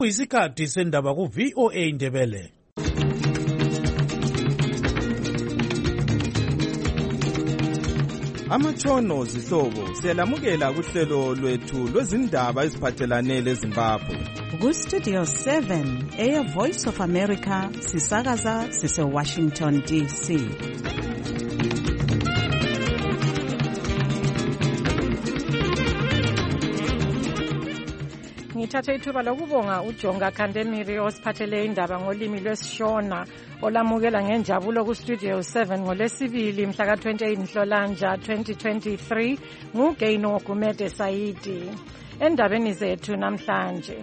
Kuyisikhathi sendaba ku VOA Ndebele. Amatshono zihlobo siyalamukela kuhlelo lwethu lwezindaba eziphathelane leZimbabwe. Ku-Studio 7 Air Voice of America sisakaza sise-Washington DC. Ngithathe ithuba lokubonga uJonga Khandemiri osiphathele indaba ngolimi lwesiShona olamukela ngenjabulo ku-Studio 7 ngolesibili mhla ka-28 Nhlolanja 2023 nguGaino Gumede Saidi. Endabeni zethu namhlanje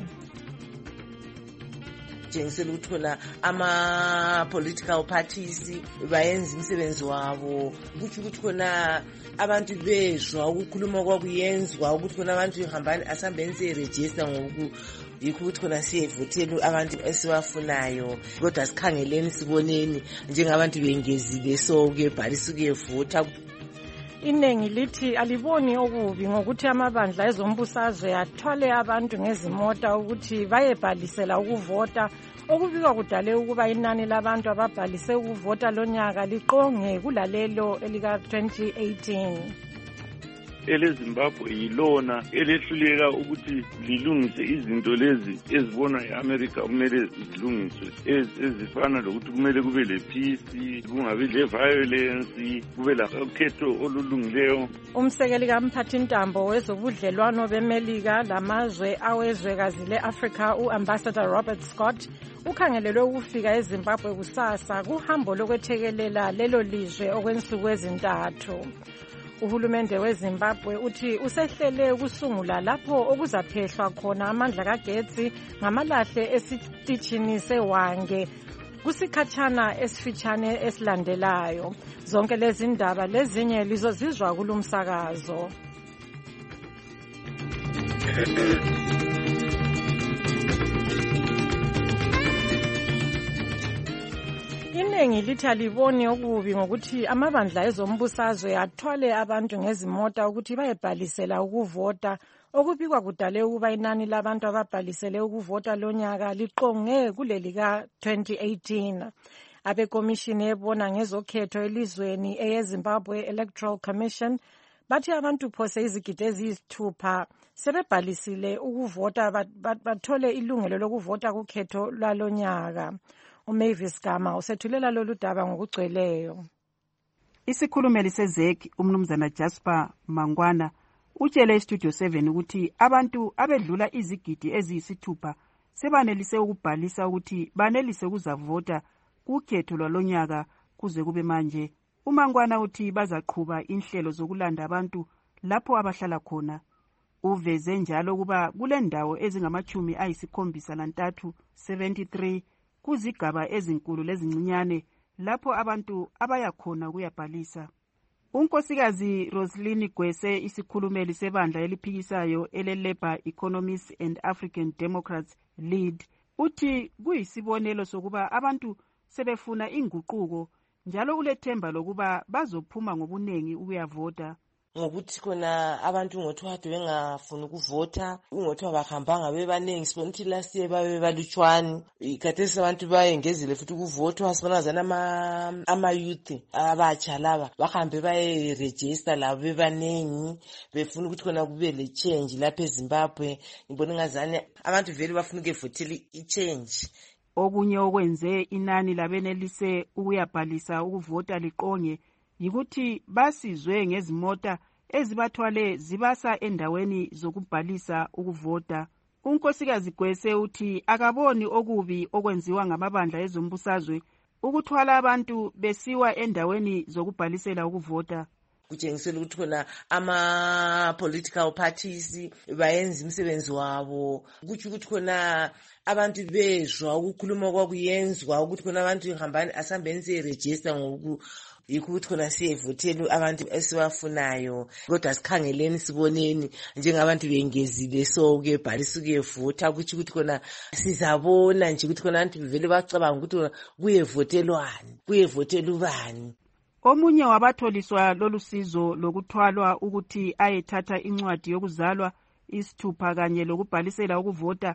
jengisela ukuthola ama-political parties bayenza imisebenzi wabo kutsho ukuthi khona abantu bezwa ukukhuluma kwakuyenzwa ukuthi khona abantu ihambani asihambeni siyerejista ngoku yikho ukuthi khona siyevotela abantu esibafunayo kodwa sikhangeleni siboneni njengabantu bengezile so kuyebhalisa ukuyevota. Iningi lithi aliboni okubi ngokuthi amabandla ezombusazwe athwale abantu ngezimota ukuthi bayebhalisela ukuvota okubikwa kudale ukuba inani labantu ababhalise ukuvota lonyaka liqonge kulalelo elika-2018. eleZimbabwe yilona elehluleka ukuthi lilungise izinto lezi ezibona eAmerica kumele zilungiswe ezifana lokuthi kumele kube le-peace, kungabi le-violence, kube lakhetho olulungileyo. Umsekeli kamphathintambo wezobudlelwano beMelika lamazwe awezwekazi le-Africa u-Ambassador Robert Scott ukhangelelwe ukufika eZimbabwe kusasa kuhambo lokwethekelela lelo lizwe okwensuku ezintathu. Uhulumende weZimbabwe uthi usehlele ukusungula lapho okuzaphehlwa khona amandla kagetsi ngamalahle esitishini seWange kusikhatshana esifitshane esilandelayo. Zonke lezi ndaba lezinye lizozizwa kulumsakazo. Iningi lithi aliboni okubi ngokuthi amabandla ezombusazwe athwale abantu ngezimota ukuthi bayebhalisela ukuvota okubikwa kudale ukuba inani labantu ababhalisele ukuvota lonyaka liqonge kuleli ka-2018. Abekomishini ebona ngezokhetho elizweni eyeZimbabwe Electoral Commission bathi abantu phose izigidi eziyisithupha sebebhalisile ukuvota bathole ilungelo lokuvota kukhetho lwalonyaka. uMavis Gama usethulela lolu daba ngokugcweleyo. Isikhulumeli sezek umnumzana Jasper Mangwana utshele eStudio 7 ukuthi abantu abedlula izigidi eziyisithupha sebanelise ukubhalisa ukuthi banelise ukuzavota kukhetho lwalonyaka kuze kube manje. uMangwana uthi bazaqhuba inhlelo zokulanda abantu lapho abahlala khona. Uveze njalo kuba kule ndawo ezingama-73 73 kuzigaba ezinkulu lezincinyane lapho abantu abayakhona kuyabhalisa. Unkosikazi Roslyn Gwese isikhulumeli sebandla eliphikisayo ele-Labour Economists and African Democrats Lead uthi kuyisibonelo sokuba abantu sebefuna inguquko njalo kulethemba lokuba bazophuma ngobunengi ukuyavota. Ngokuthi khona abantu ngothiwa bengafuni ukuvota ngothiwa bahambanga bebaningi sibona ukuthi last year babe balutshwane ikhathesi abantu bayengezile futhi ukuvota sibona zana ama-youth abatsha laba bahambe bayeregister labo bebaningi befuna ukuthi khona kube le-change lapha eZimbabwe. Ngibona ngazane abantu vele bafuna ukuvotela i-change. Okunye okwenze inani labenelise ukuyabhalisa ukuvota liqonge yikuthi basizwe ngezimota ezibathwale zibasa endaweni zokubhalisa ukuvota. Unkosikazi Gwese uthi akaboni okubi okwenziwa ngamabandla ezombusazwe ukuthwala abantu besiwa endaweni zokubhalisela ukuvota. Kutshengisela ukuthi khona ama-political parties bayenza imisebenzi wabo kutsho ukuthi khona abantu bezwa ukukhuluma kwakuyenzwa ukuthi khona abantu ihambani asihambeni siyerejista ngoku yikho ukuthi khona siyevotela abantu esibafunayo kodwa sikhangeleni siboneni njengabantu bengezile so kuyebhalisa ukuyevota kutsho ukuthi khona sizabona nje ukuthi khona abantu vele bacabanga ukuthi kuyevotelwani kuyevotela ubani. Omunye wabatholiswa lolu sizo lokuthwalwa ukuthi ayethatha incwadi yokuzalwa isithupha kanye lokubhalisela ukuvota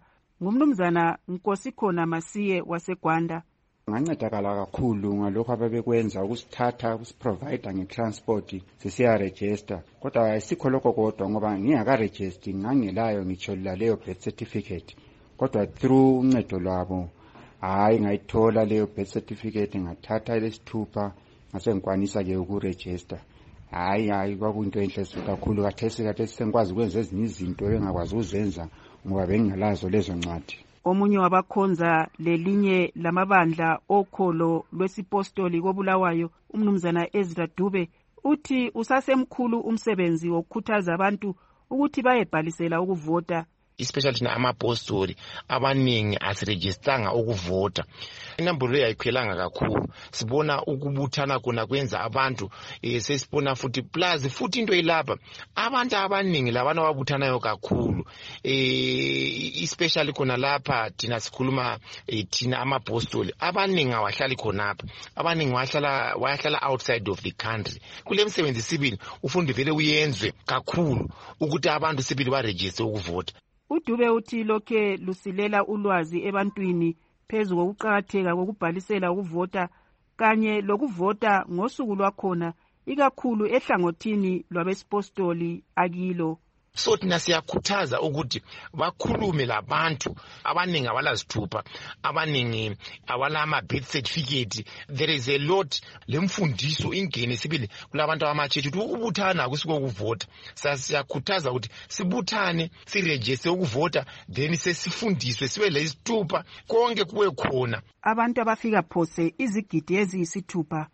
ngumnumzana Nkosikhona Masiye waseGwanda. Ngancedakala kakhulu ngalokho ababekwenza ukusithatha ukusiprovide ngetransport sisiya register, kodwa ayisikho lokho kodwa ngoba ngingakaregister ngangelayo ngitsho leyo birth certificate, kodwa through uncedo lwabo hayi ngayithola leyo birth certificate, ngathatha lesithupha ngase ngikwanisa ke ukuregister. Hayi kwakuyinto enhle kakhulu. Kathesi sengikwazi ukwenza ezinye izinto engakwazi ukuzenza ngoba bengingalazo lezo ncwadi. Omunye wabakhonza lelinye lamabandla okholo lwesipostoli koBulawayo, umnumzana Ezra Dube, uthi usasemkhulu umsebenzi wokukhuthaza abantu ukuthi bayebhalisela ukuvota. Especially thina amapostoli abaningi asirejistanga ukuvota. Inambolo yayikhwelanga kakhulu. Sibona ukubuthana kuna kwenza abantu sesibona futhi into ilapha abantu abaningi labana ababuthanayo kakhulu, especially kuna lapha thina sikhuluma thina amapostoli abaningi awahlali khonapha, abaningi wayahlala outside of the country. Kule msebenzi sibili ufundi vele uyenzwe kakhulu ukuthi abantu sibili baregister ukuvota. uDube uthi lokhe lusilela ulwazi ebantwini phezu kokuqakatheka kokubhalisela ukuvota kanye lokuvota ngosuku lwakhona, ikakhulu ehlangothini lwabesipostoli akilo. So thina siyakhuthaza ukuthi bakhulume labantu abaningi abalazithupha, abaningi awalama birth certificate. There is a lot lemfundiso ingene sibili kulabantu abamachechi ukuthi ubuthana kusiko ukuvota. Siyakhuthaza ukuthi sibuthane, siregister ukuvota, then sesifundiswe sibe lesithupha konke kuwe khona. Abantu abafika phose izigidi eziyisithupha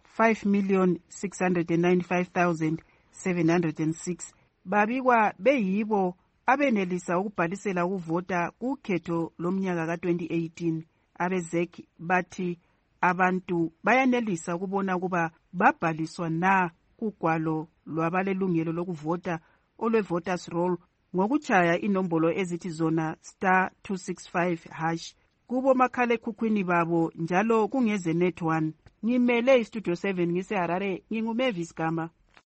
5,695,706 babikwa beyibo abenelisa ukubhalisela ukuvota kukhetho lomnyaka ka-2018. Abezek bathi abantu bayanelisa ukubona ukuba babhaliswa na kugwalo lwabalelungelo lokuvota olwe-voters roll ngokutshaya inombolo ezithi zona *265# kubo makhalekhukhwini babo, njalo kungeze net 1. Ngimele istudio 7 ngiseHarare, nginguMavis Gama.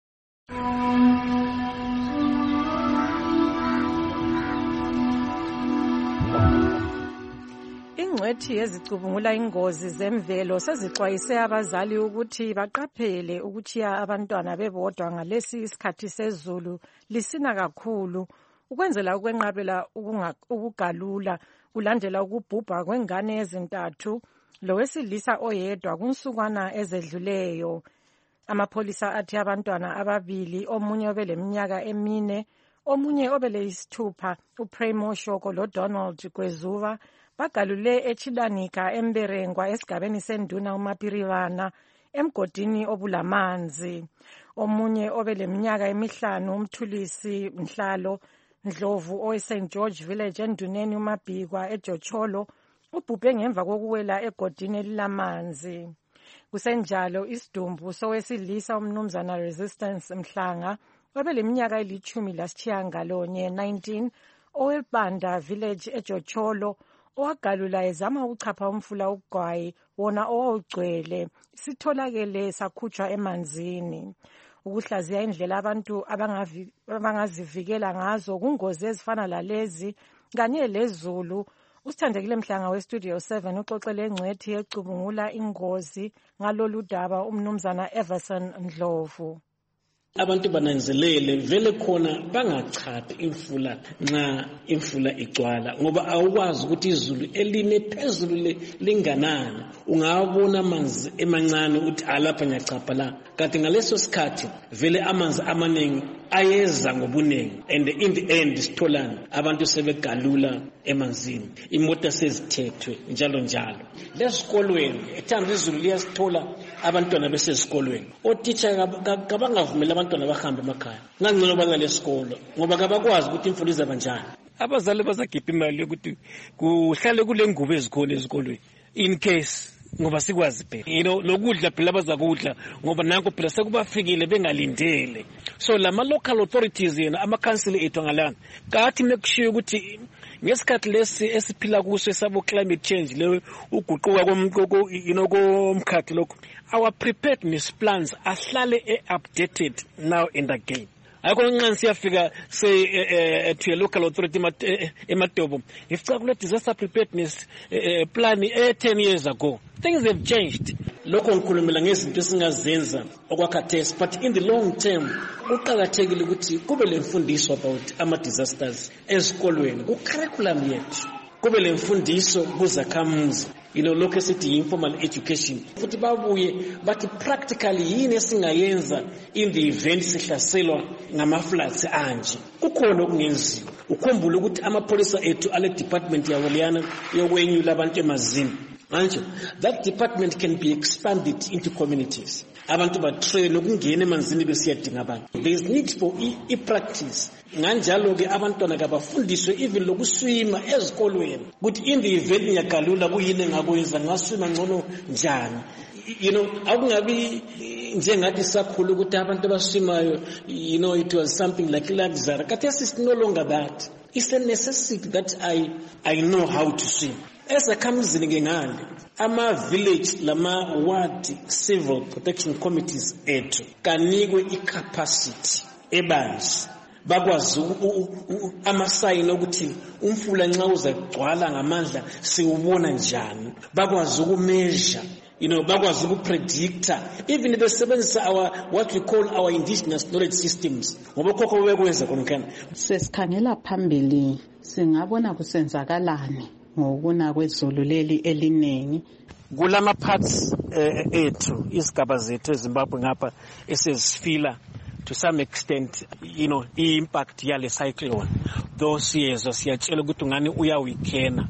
Ingcwethi ezicubungula ingozi zemvelo sezixwayise abazali ukuthi baqaphele ukuchiya abantwana bebodwa ngalesi isikhathi sezulu lisina kakhulu, ukwenzela ukwenqabela ukugalula kulandela ukubhubha kwengane ezintathu lowesilisa oyedwa kunsukwana ezedluleyo. Amapholisa athi abantwana ababili, omunye obeleminyaka 4, omunye obeleyisithupha, uPremo Shoko loDonald Gwezuva, bagalule eChilanika eMberengwa esigabeni senduna uMapirivana emgodini obulamanzi. Omunye obeleminyaka 5, uMthulisi Mhlalo Ndlovu oweSt George Village enduneni uMabhikwa eJocholo, ubhubhe ngemva kokuwela egodini elilamanzi. Kusenjalo isidumbu sowesilisa umnumzana Resistance Mhlanga obeleminyaka 19 owebanda Village eJocholo owagalula ezama ukuchapha umfula uGwayi wona owawugcwele, sitholakele sakhutshwa emanzini. Ukuhlaziya indlela abantu abangazivikela ngazo kungozi ezifana lalezi kanye lezulu, usithandekile Mhlanga westudio 7 uxoxele engcwethi ecubungula ingozi ngalolu daba umnumzana Everson Ndlovu. Abantu bananzelele vele khona bangachaphi imfula nxa imfula igcwala, ngoba awukwazi ukuthi izulu eline phezulu linganani. Ungawabona amanzi emancane uthi alapha ngiyachapha la, kanti ngaleso sikhathi vele amanzi amaningi ayeza ngobunengi, and in the end sitholana abantu sebegalula emanzini, imota sezithethwe njalo njalo. Lesikolweni ethanda izulu liyasithola abantwana besesikolweni, otitsha kabangavumela abantwana bahambe emakhaya, ngangcono balale esikolo ngoba kabakwazi ukuthi imfundo izaba njani. Abazali bazagipha imali yokuthi kuhlale kule ngubo ezikhona ezikolweni in case, ngoba sikwazi phela lokudla phela bazakudla ngoba nanko phela sekubafikile bengalindele. So lama local authorities yena amakhansili ethu ngalana kathi mekushiya ukuthi ngesikhathi lesi esiphila kuso esabo climate change le uguquka komkhathi lokho, our preparedness plans ahlale updated now and again, ayikho kancane siyafika say to a local authority eMatobo ifika kule disaster preparedness plan 10 years ago. Things have changed. Lokho ngikhulumela ngezinto esingazenza okwakhathesi, but in the long term kuqhakathekile ukuthi kube lemfundiso about ama-disasters ezikolweni ku-curriculum yethu, kube lemfundiso kuzakhamuzi, lokho esithi informal education, futhi babuye bathi practically yini esingayenza in the event sihlaselwa ngama-floods anje. Kukhona okungenziwa. Ukhumbule ukuthi amapholisa ethu ale department yabo liyana yokwenyula abantu emazini. Manje that department can be expanded into communities. Abantu batrain ukungena emanzini besiyadinga abantu. There is need for i-practice. Nganjalo ke abantwana kabafundiswe even lokuswima ezikolweni. Ukuthi in the event ngiyagalula kuyini engakwenza ngaswima ngcono njani. Akungabi njengathi sakhulu ukuthi abantu abaswimayo, it was something like luxury. Khathesi is no longer that. It's a necessity that I know how to swim. Ezakhamuzini ngengane ama-village lama-ward civil protection committees ethu kanikwe i-capacity ebanzi bakwazi amasayini ukuthi umfula nxa uzagcwala ngamandla siwubona njani, bakwazi ukumeasure, bakwazi ukupredicta, even besebenzisa what we call our indigenous knowledge systems ngoba khokho bekwenza konke. Sesikhangela phambili singabona kusenzakalani ngokuna kwezulu leli elinengi kulama parts ethu isigaba zethu eZimbabwe ngapha esezifila to some extent i-impact yale cyclone. Those years siyatshela ukuthi ngani uyawikhena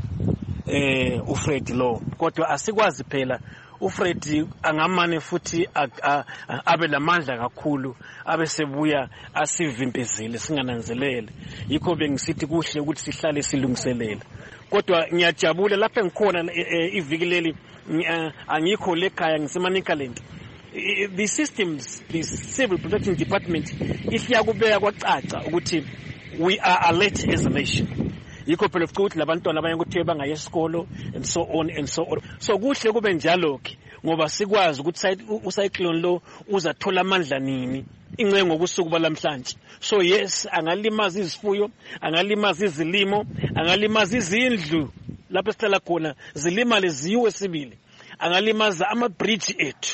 uFred lo, kodwa asikwazi phela uFred angamane futhi abe lamandla kakhulu abe sebuya asivimpezele singananzelele. Yikho bengisithi kuhle ukuthi sihlale silungiselela. Kodwa ngiyajabula lapha ngikhona iviki leli angikho lekhaya ngiseManicaland. The systems, the civil protection department isiyakubeka kwacaca ukuthi we are alert as a nation. Yikho phela ukuthi labantwana abanye ukuthi bangaye esikolo and so on and so on. So kuhle kube njalo ke ngoba sikwazi ukuthi ucyclone lo uzathola amandla nini ingce ngokusuku balamhlanje. So yes, angalimaza izifuyo, angalimaza izilimo, angalimaza izindlu lapho sihlala khona, zilimale ziwe sibili, angalimaza ama-bridge ethu.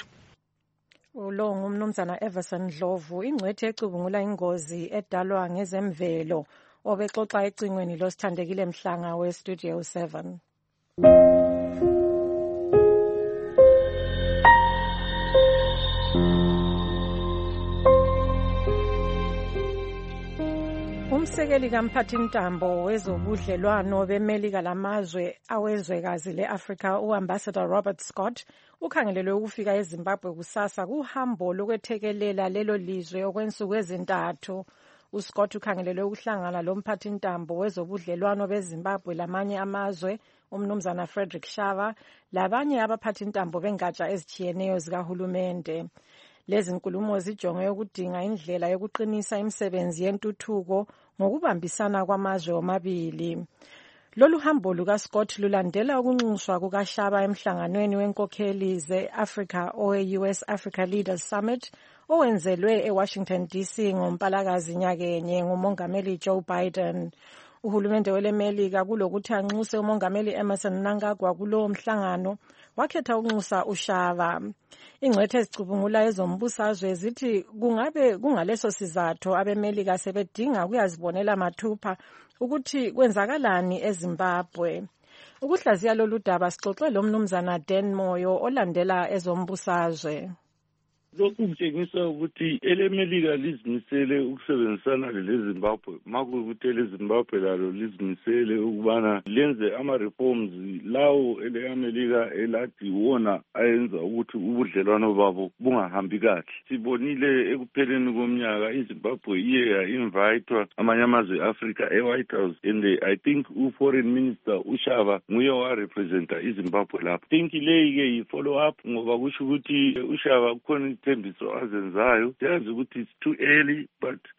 Ulo ngumnumzana Everson Dlovu, ingcwethe ecubungula ingozi edalwa ngezemvelo, obexoxa ecingweni losithandekile Mhlanga we-Studio 7. Umsekeli kaMphathintambo wezobudlelwano beMelika lamazwe awezwekazi le-Afrika u-Ambassador Robert Scott ukhangelelwe ukufika eZimbabwe kusasa kuhambo lokwethekelela lelo lizwe okwensuku ezintathu. uScott ukhangelelwe ukuhlangana lomphathintambo wezobudlelwano beZimbabwe lamanye amazwe umnumzana Frederick Shava labanye abaphathintambo bengatsha ezitshiyeneyo zikahulumende. Lezi nkulumo zijonge ukudinga indlela yokuqinisa imisebenzi yentuthuko ngokubambisana kwamazwe omabili. Lolu hambo lukaScott lulandela ukunxuswa kukaShava emhlanganweni wenkokheli ze-Africa owe-US Africa Leaders Summit owenzelwe eWashington DC ngoMpalakazi nyakenye ngumongameli Joe Biden. Uhulumende weleMelika kulokuthi anxuse umongameli Emmerson Mnangagwa kulowo mhlangano wakhetha ukunxusa uShava. Ingcwethe ezicubungula ezombusazwe zithi kungabe kungaleso sizathu abeMelika sebedinga ukuyazibonela mathupha ukuthi kwenzakalani eZimbabwe. Ukuhlaziya lolu daba sixoxe lo mnumzana Dan Moyo olandela ezombusazwe. Lokhu kutshengisa ukuthi eleMelika lizimisele ukusebenzisana leZimbabwe, makuyikuthi eleZimbabwe lalo lizimisele ukubana lenze ama-reforms lawo eleAmelika elathi wona ayenza ukuthi ubudlelwano babo bungahambi kahle. Sibonile ekupheleni komnyaka iZimbabwe iye ya-invitwa amanye amazwe e-Africa e-White House and I think u-Foreign Minister uShava nguye warepresenta iZimbabwe lapho. I think leyi-ke yi-follow up ngoba kusho ukuthi uShava kukhona ithembiso azenzayo. Siyazi ukuthi it's too early but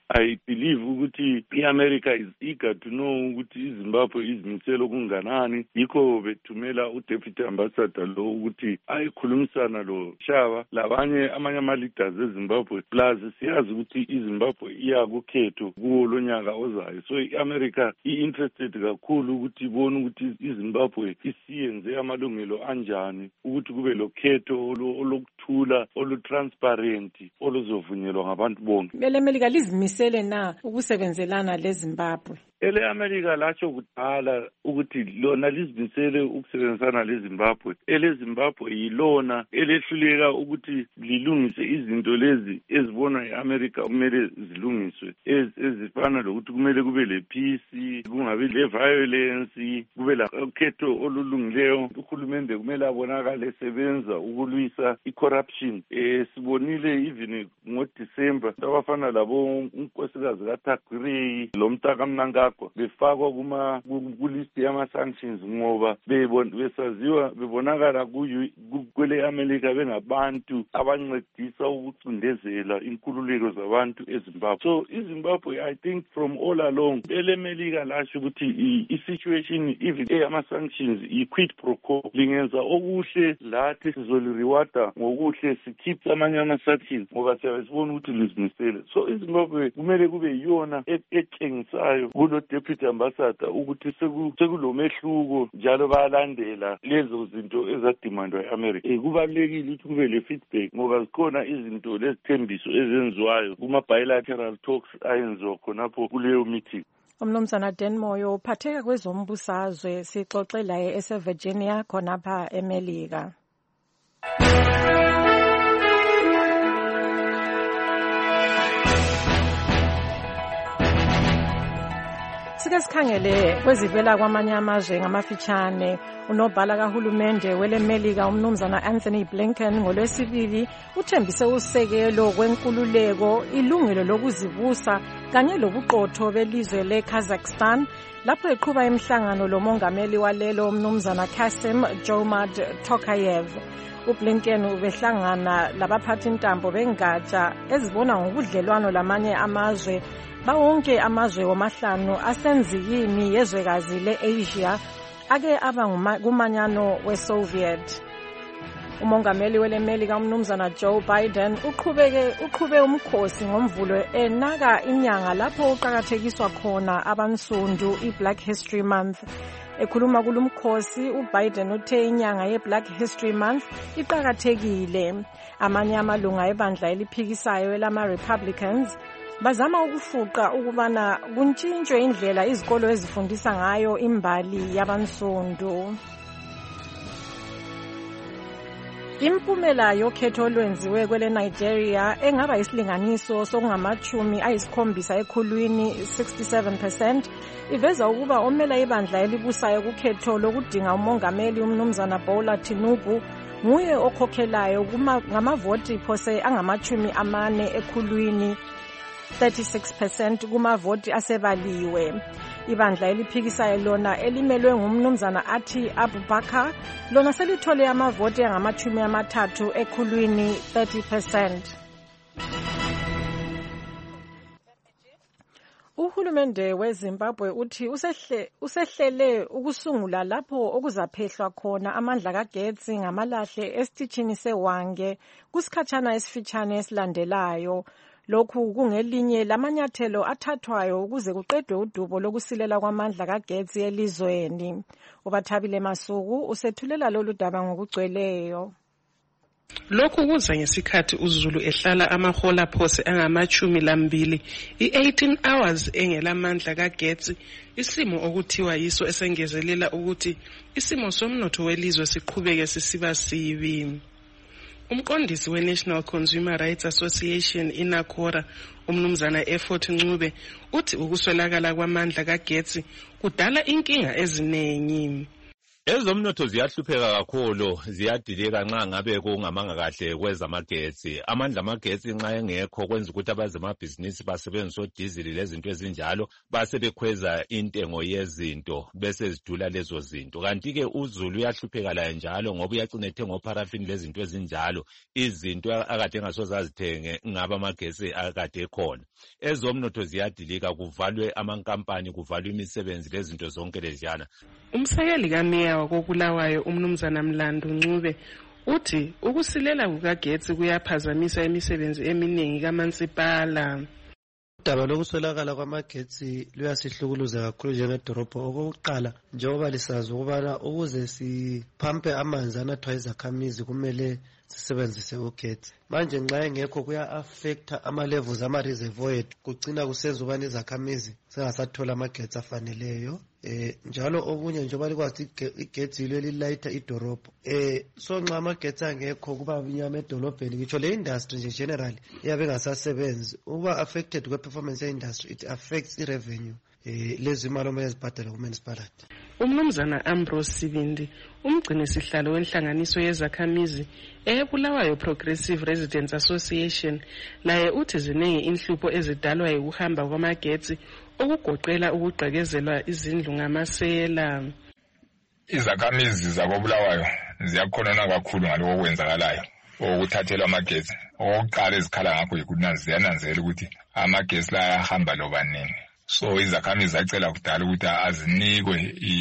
I believe ukuthi i-America is eager to know ukuthi iZimbabwe izimisele okunganani, yikho bethumela uDeputy Ambassador lo ukuthi ayikhulumisana lo Shaba labanye amanye ama-leaders eZimbabwe. Plus siyazi ukuthi iZimbabwe iya kukhetho kuwo lonyaka ozayo, so i-America i-interested kakhulu ukuthi ibone ukuthi iZimbabwe isiyenze amalungelo anjani ukuthi kube lokhetho olukuthula olutransparent oluzovunyelwa ngabantu bonke. Belemelika lizimisele na ukusebenzelana leZimbabwe? Ele-America latsho kudala ukuthi lona lizimisele ukusebenzisana leZimbabwe. Ele-Zimbabwe yilona elehluleka ukuthi lilungise izinto lezi ezibonwa e-America kumele zilungiswe, ezifana lokuthi kumele kube le-peace, kungabi le-violence, kube lakhetho olulungileyo. Uhulumende kumele abonakale esebenza ukulwisa i-corruption. Sibonile even ngoDisemba abafana labo unkosikazi kaThakgray lo Mtaka Mnangagwa befakwa kulist yama-sanctions ngoba besaziwa bebonakala kwele-America bengabantu abancedisa ukucindezela inkululeko zabantu eZimbabwe. So iZimbabwe, I think from all along ele-America lasho ukuthi i-situation even eyama-sanctions i-quid pro quo, lingenza okuhle lathi sizoliriwada ngokuhle sikhiphe amanye ama-sanctions ngoba siyabe sibona ukuthi lizimisele. So iZimbabwe kumele kube yiyona etshengisayo kulo Deputy Ambassador ukuthi sekulomehluko njalo bayalandela lezo zinto ezadimandwa e-America. Kubalulekile ukuthi kube le feedback ngoba zikhona izinto lezithembiso ezenziwayo kuma-bilateral talks ayenziwa khonapho kuleyo meeting. Umnumzana Dan Moyo uphatheka kwezombusazwe, sixoxe laye eseVirginia khonapha eMelika. Sike sikhangele kwezivela kwamanye amazwe ngamafitshane. Unobhala kahulumende weleMelika umnumzana Anthony Blinken ngoLwesibili uthembise usekelo kwenkululeko, ilungelo lokuzibusa kanye lobuqotho belizwe leKazakhstan lapho eqhuba imihlangano lomongameli walelo umnumzana Kassym-Jomart Tokayev. uBlinken ubehlangana labaphathi intambo bengatsha ezibona ngobudlelwano lamanye amazwe bawonke amazwe wamahlanu asenzikini yezwekazi le-Asia ake aba kumanyano we-Soviet. Umongameli weleMelika umnumzana Joe Biden uqhube umkhosi ngomvulo enaka inyanga lapho uqhakathekiswa khona abansundu iBlack History Month. Ekhuluma kulumkhosi uBiden uthe inyanga yeBlack History Month iqhakathekile. Amanye amalunga ebandla eliphikisayo elama-Republicans bazama ukufuqa ukubana kuntshintshwe indlela izikolo ezifundisa ngayo imbali yabansundu. Impumela yokhetho olwenziwe kwele Nigeria engaba isilinganiso sokungama-70 ekhulwini 67% iveza ukuba omela ibandla elibusayo kukhetho lokudinga umongameli umnumzana Bola Tinubu nguye okhokhelayo ngamavoti phose angama-40 ekhulwini 36% kumavoti asebaliwe. Ibandla eliphikisayo lona elimelwe ngumnumzana Ati Abubakar lona selithole amavoti angama-30 ekhulwini 30%. Uhulumende weZimbabwe uthi usehlele ukusungula lapho okuzaphehlwa khona amandla kagetsi ngamalahle esitishini seWange kusikhatshana esifitshane esilandelayo. Lokhu kungelinye lamanyathelo athathwayo ukuze kuqedwe udubo lokusilela kwamandla kagetsi elizweni. uBathabile Masuku usethulela lolu daba ngokugcweleyo. Lokhu kuza ngesikhathi uZulu ehlala amahola phose angama-12 i-18 hours engelamandla kagetsi, isimo okuthiwa yiso esengezelela ukuthi isimo somnotho welizwe siqhubeke sisiba sibi. Umqondisi we-National Consumer Rights Association iNACORA umnumzana Effort Ncube uthi ukuswelakala kwamandla kagetsi kudala inkinga eziningi. Ezomnotho ziyahlupheka kakhulu, ziyadilika nxa ngabe kungamanga kahle kwezamagetsi. Amandla amagetsi nxa engekho kwenza ukuthi abazemabhizinisi basebenzisa odizili lezinto ezinjalo basebekhweza intengo yezinto bese zidula lezo zinto. Kanti-ke uzulu uyahlupheka laye njalo ngoba uyacina ethenga oparafini lezinto ezinjalo, izinto akade engasoze azithenge ngaba amagetsi akade ekhona. Ezomnotho ziyadilika, kuvalwe amankampani, kuvalwe imisebenzi lezinto zonke leziyana. Umsekeli kameya wakoBulawayo umnumzana Mlando Ncube uthi ukusilela kukagetsi kuyaphazamisa imisebenzi eminingi kaMansipala. Udaba lokuswelakala kwamagetsi luyasihlukuluza kakhulu njengedorobha. Okokuqala, njengoba lisazi ukubana ukuze siphampe amanzi anathwa izakhamizi kumele sisebenzise ugetsi. Manje nxa engekho kuya-affecta ama-levels ama-reservoir ethu, kugcina kusenza ubani izakhamizi zingasathola amagetsi afaneleyo. Njalo okunye njengoba likwazi igetsi yilo elilayitha idorobho. So nxa amagetsi angekho kuba inyama edolobheni, ngitsho le industry nje generally iyabe ingasasebenzi. Uba affected kwe-performance ye-industry, it affects i-revenue lezi imali omele zibhadale ku-municipality. Umnumzana Ambrose Sibindi, umgcinisihlalo wenhlanganiso yezakhamizi eBulawayo Progressive Residents Association, laye uthi ziningi inhlupho ezidalwa yikuhamba kwamagetsi okugoqela ukugqekezelwa izindlu ngamasela. Izakhamizi zakoBulawayo ziyakhonona kakhulu ngaloko okwenzakalayo okuthathelwa amagetsi. Okokuqala ezikhala ngakho yikuthi ziyananzela ukuthi amagetsi la ayahamba loba nini. So izakhamizi zacela kudala ukuthi azinikwe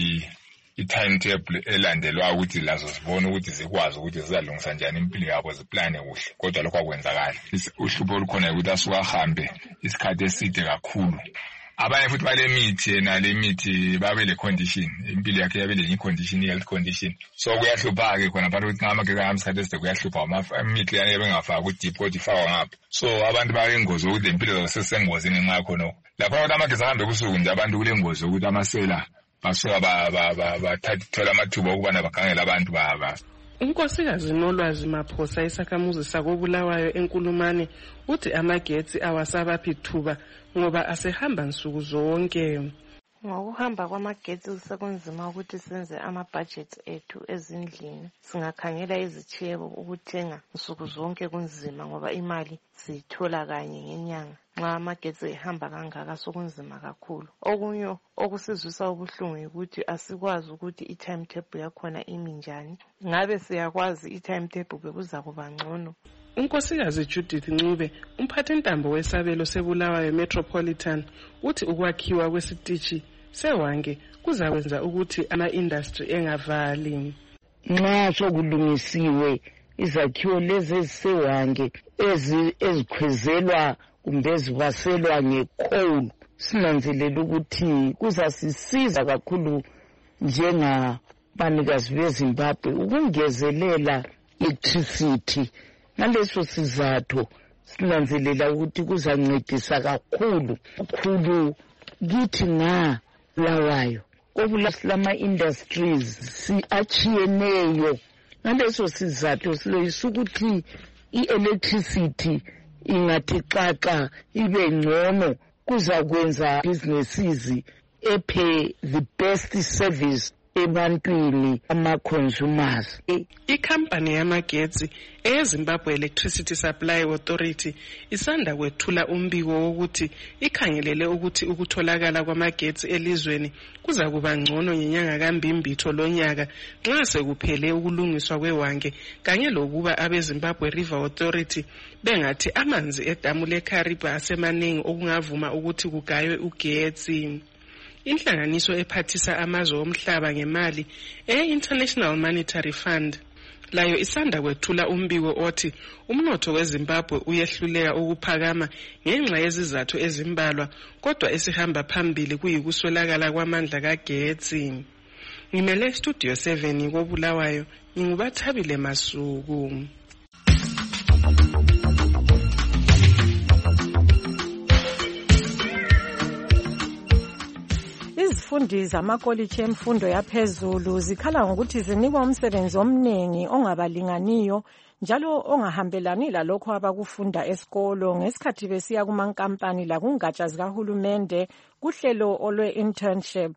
i-timetable elandelwa ukuthi lazo zibone ukuthi zikwazi ukuthi zizalungisa njani impilo yabo, ziplane kuhle. Kodwa lokho akwenzakali. Uhlupho olukhona ukuthi asuka ahambe isikhathi eside kakhulu. Abanye futhi bale mithi yena le mithi babe le condition, impilo yakhe yabe le condition, health condition. So kuyahlupha ke khona abantu ukuthi ngamagezi ahamba isikhathi eside kuyahlupha imithi yani bengafaka ku deep kodwa ifakwa ngapha. So abantu bayengozi ukuthi impilo zabo sesengozini ngenxa yakho no. Lapha abantu amagezi ahambe kusuku nje abantu kulengozi ukuthi amasela basuka bathathola amathuba okubana bakhangela abantu baba. Unkosikazi Nolwazi Maphosa isakhamuzi sakoBulawayo eNkulumane uthi amagetsi awasabaphi ithuba ngoba asehamba nsuku zonke. Ngokuhamba kwamagetsi sekunzima ukuthi senze ama-budgets ethu ezindlini. Singakhangela izitshebo ukuthenga nsuku zonke kunzima ngoba imali siyithola kanye ngenyanga. Nxa amagetsi ehamba kangaka sokunzima kakhulu. Okunye okusizwisa ubuhlungu ukuthi asikwazi ukuthi i-timetable yakhona imi njani. Ngabe siyakwazi i-timetable bekuza kuba ngcono. Unkosikazi Judith Ncube, umphathintambo wesabelo seBulawayo Metropolitan, uthi ukwakhiwa kwesitishi sewange kuzakwenza ukuthi ama-industry engavali. Nxa sokulungisiwe izakhiwo lezi ezisewange ezikhwezelwa kumbe ezibaselwa ngecoal, sinanzelela ukuthi kuzasisiza kakhulu njengabanikazi beZimbabwe ukungezelela electricity. Ngaleso sizathu sinanzelela ukuthi kuzancedisa kakhulu kithi nga Bulawayo. Obulama industries achiyeneyo. Ngaleso sizathu siloyisa ukuthi i-electricity ingathi xaxa ibe ngcono, kuzakwenza businesses ephe the best service ebantwini ama-consumers. Ikhampani yamagetsi eZimbabwe Electricity Supply Authority isanda kwethula umbiko wokuthi ikhangelele ukuthi ukutholakala kwamagetsi elizweni kuza kuba ngcono ngenyanga kaMbimbitho lonyaka nxa sekuphele ukulungiswa kwewange kanye lokuba abeZimbabwe River Authority bengathi amanzi edamu leKariba asemaningi okungavuma ukuthi kugaywe ugetsi. Inhlanganiso ephathisa amazwe omhlaba ngemali e-International Monetary Fund layo isanda kwethula umbiko othi umnotho weZimbabwe uyehluleka ukuphakama ngenxa yezizathu ezimbalwa, kodwa esihamba phambili kuyikuswelakala kwamandla kagetsi. Ngimele Studio 7 koBulawayo, ngingubathabile Masuku. Izifundi zamakolitshi emfundo yaphezulu zikhala ngokuthi zinikwa umsebenzi omningi ongabalinganiyo njalo ongahambelani lalokho abakufunda esikolo ngesikhathi besiya kumankampani lakungatsha zikahulumende kuhlelo olwe-internship.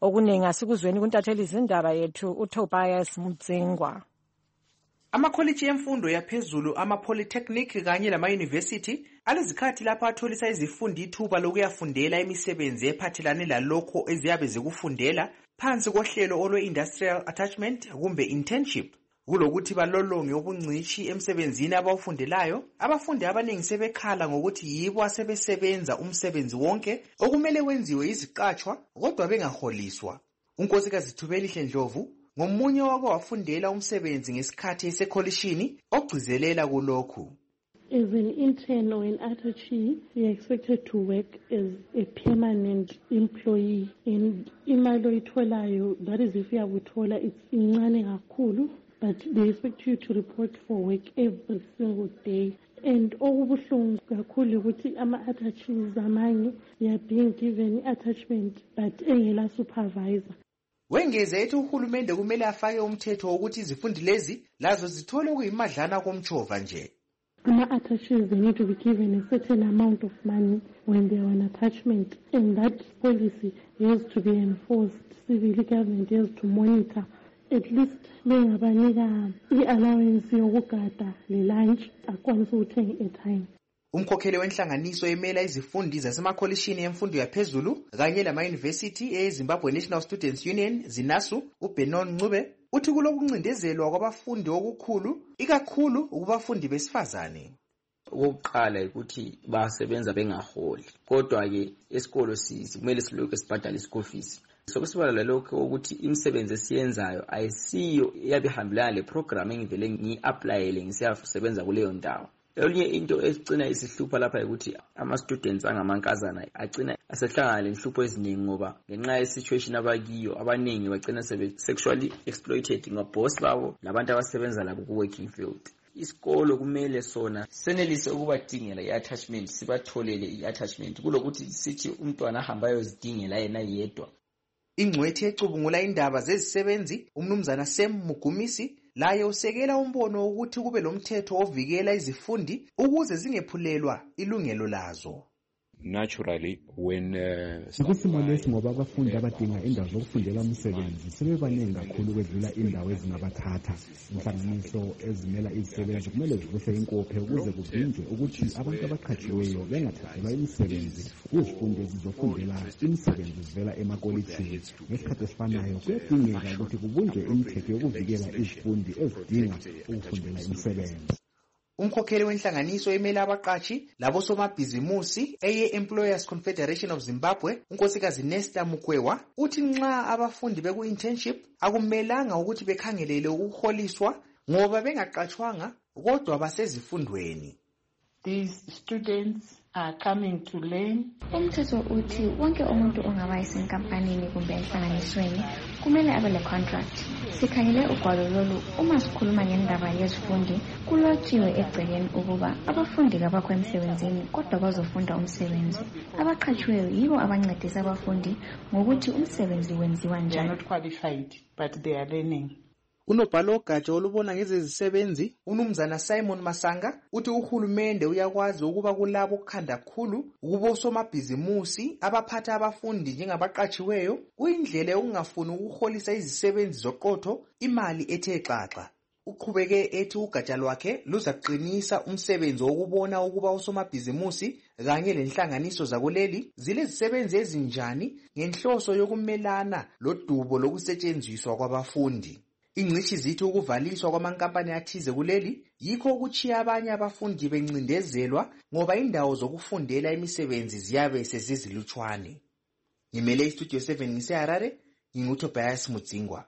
okuningi asikuzweni kuntatheli izindaba yethu uTobias Mudzingwa. Amakholiji emfundo yaphezulu, ama-polytechnic kanye lama-university alezikhathi lapha atholisa izifundi ithuba lokuyafundela imisebenzi ephathelane lalokho eziyabe zikufundela phansi kohlelo olwe-industrial attachment kumbe internship. Kulokuthi balolonge ubungcitshi emsebenzini abawufundelayo, abafundi abaningi sebekhala ngokuthi yibo asebesebenza umsebenzi wonke okumele wenziwe iziqatshwa kodwa bengaholiswa. uNkosikazi Thubelihle Ndlovu ngomunye wako wafundela umsebenzi ngesikhathi esekholishini ogcizelela kulokhu. As an intern or an attaché, we are expected to work as a permanent employee. And imali oyitholayo, that is if uyakuthola, it's incane kakhulu, but they expect you to report for work every single day. And okubuhlungu kakhulu ukuthi ama-attaches amanye, they are being given attachment but engela supervisor. Wengeze ethi uhulumende kumele afake umthetho wokuthi izifundi lezi lazo zithole okuyimadlana komtshova nje. Ama-attaches, they need to be given a certain amount of money when they are on attachment, and that policy has to be enforced. Civil government has to monitor. At least bengabanika i-allowance yokugada le-lunch akwanisa ukuthenga i-airtime. Umkhokheli wenhlanganiso emela izifundi zasemakholishini emfundo yaphezulu kanye lama-university eZimbabwe National Students Union ZINASU uBenon Ncube uthi kulokuncindezelwa kwabafundi okukhulu ikakhulu kubafundi besifazane. Okokuqala ukuthi basebenza bengaholi, kodwa ke esikolo kumele silokhu sibhadala school fees. Sokusibala lalokho ukuthi imisebenzi esiyenzayo ayisiyo eyabihambelana le program engivele ngi-applyele ngisiyasebenza kuleyo ndawo. Enye into egcina isihlupha lapha ukuthi ama-students angamankazana agcina asehlangana lenhlupho eziningi ngoba ngenxa ye-situation abakiyo abaningi bagcina sexually exploited ngaboss babo labantu abasebenza labo ku-working field. Isikolo kumele sona senelise ukubadingela i-attachment, sibatholele i-attachment kulokuthi sithi umntwana ahamba ayozidingela yena yedwa. Ingcwethi ecubungula indaba zezisebenzi umnumzana Sam Mugumisi laye usekela umbono ukuthi kube lomthetho ovikela izifundi ukuze zingephulelwa ilungelo lazo. Naturally, when kusimo lesi ngoba abafundi abadinga indawo zokufundela umsebenzi sebebaningi kakhulu kwedlula indawo ezingabathatha. Inhlanganiso ezimela izisebenzi kumele zivuse inkophe ukuze kuvinjwe ukuthi abantu abaqhatshiweyo bengathathelwa imisebenzi kuzifundi ezizofundela imisebenzi zivela emakolitshini. Ngesikhathi esifanayo kuyadingeka ukuthi kubunjwe imithetho yokuvikela izifundi ezidinga ukufundela imisebenzi. Umkhokheli wenhlanganiso emela abaqashi labo somabhizimusi eye-Employers Confederation of Zimbabwe unkosikazi Nesta Mukwewa uthi nxa abafundi beku-internship akumelanga ukuthi bekhangelele ukuholiswa ngoba bengaqatshwanga kodwa basezifundweni. These students are coming to learn. Umthetho uthi wonke umuntu ongaba esenkampanini kumbe enhlanganisweni kumele abe le-contract. Sikhangele ugwalo lolu uma sikhuluma ngendaba yezifundi kulotshiwe egcekeni ukuba abafundi kabakho emsebenzini kodwa bazofunda umsebenzi. Abaqhatshiweyo yibo abancedisa abafundi ngokuthi umsebenzi wenziwa njani. They are not qualified but they are learning. Unobhala ogatsha olubona ngezezisebenzi unumzana Simon Masanga uthi uhulumende uyakwazi ukuba kulabo okukhanda kakhulu ukuba osomabhizimusi abaphatha abafundi njengabaqatshiweyo kuyindlela okungafuni ukuholisa izisebenzi zoqotho imali ethe xaxa. Uqhubeke ethi ugatsha lwakhe luzaqinisa umsebenzi wokubona ukuba osomabhizimusi kanye lenhlanganiso zakuleli zilezisebenzi ezinjani ngenhloso yokumelana lodubo lokusetshenziswa kwabafundi. Ingcishi zithi ukuvaliswa kwamankampani athize kuleli yikho ukuchiya abanye abafundi bencindezelwa ngoba indawo zokufundela imisebenzi ziyabe sezizilutshwane. Ngimele iStudio 7 ngiseHarare, nginguTobias Mudzingwa.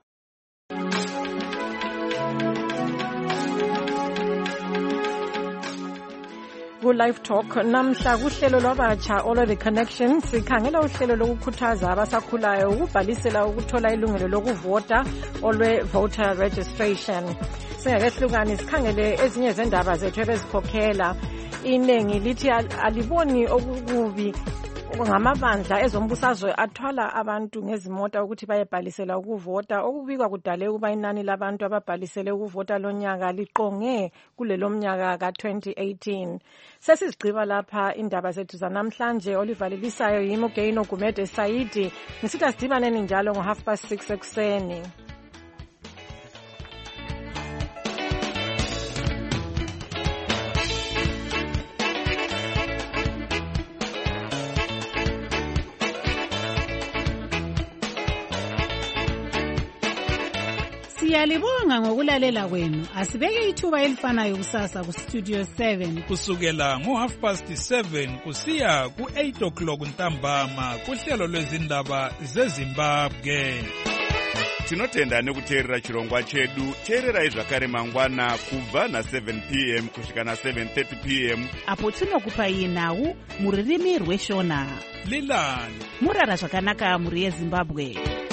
Ku-Live Talk namhla kuhlelo lwabatsha olwe-The Connection sikhangela uhlelo lokukhuthaza abasakhulayo ukubhalisela ukuthola ilungelo lokuvota olwe-voter registration. Singakehlukani sikhangele ezinye zendaba zethu ebezikhokhela. Iningi lithi aliboni okukubi ngamabandla ezombusazwe athwala abantu ngezimota ukuthi bayebhalisela ukuvota. Okubikwa kudale ukuba inani labantu ababhalisele ukuvota lonyaka liqonge kulelo mnyaka ka-2018. Sesizigqiba lapha indaba zethu zanamhlanje. Olivalelisayo yimi uGaino Gumede Saidi. Ngisithi asidibaneni njalo ngo6:30 ekuseni. Siyalibonga ngokulalela kwenu. Asibeke ithuba elifanayo kusasa ku Studio 7 kusukela ngo7:30 kusiya ku8 ntambama kuhlelo lwezindaba zeZimbabwe. Tinotenda nekuteerera chirongwa chedu. Teererai zvakare mangwana kubva na7 p.m. kusvika na7:30 p.m. apo tinokupai nhau muririmi rweshona. Lilani murara zvakanaka muri yeZimbabwe.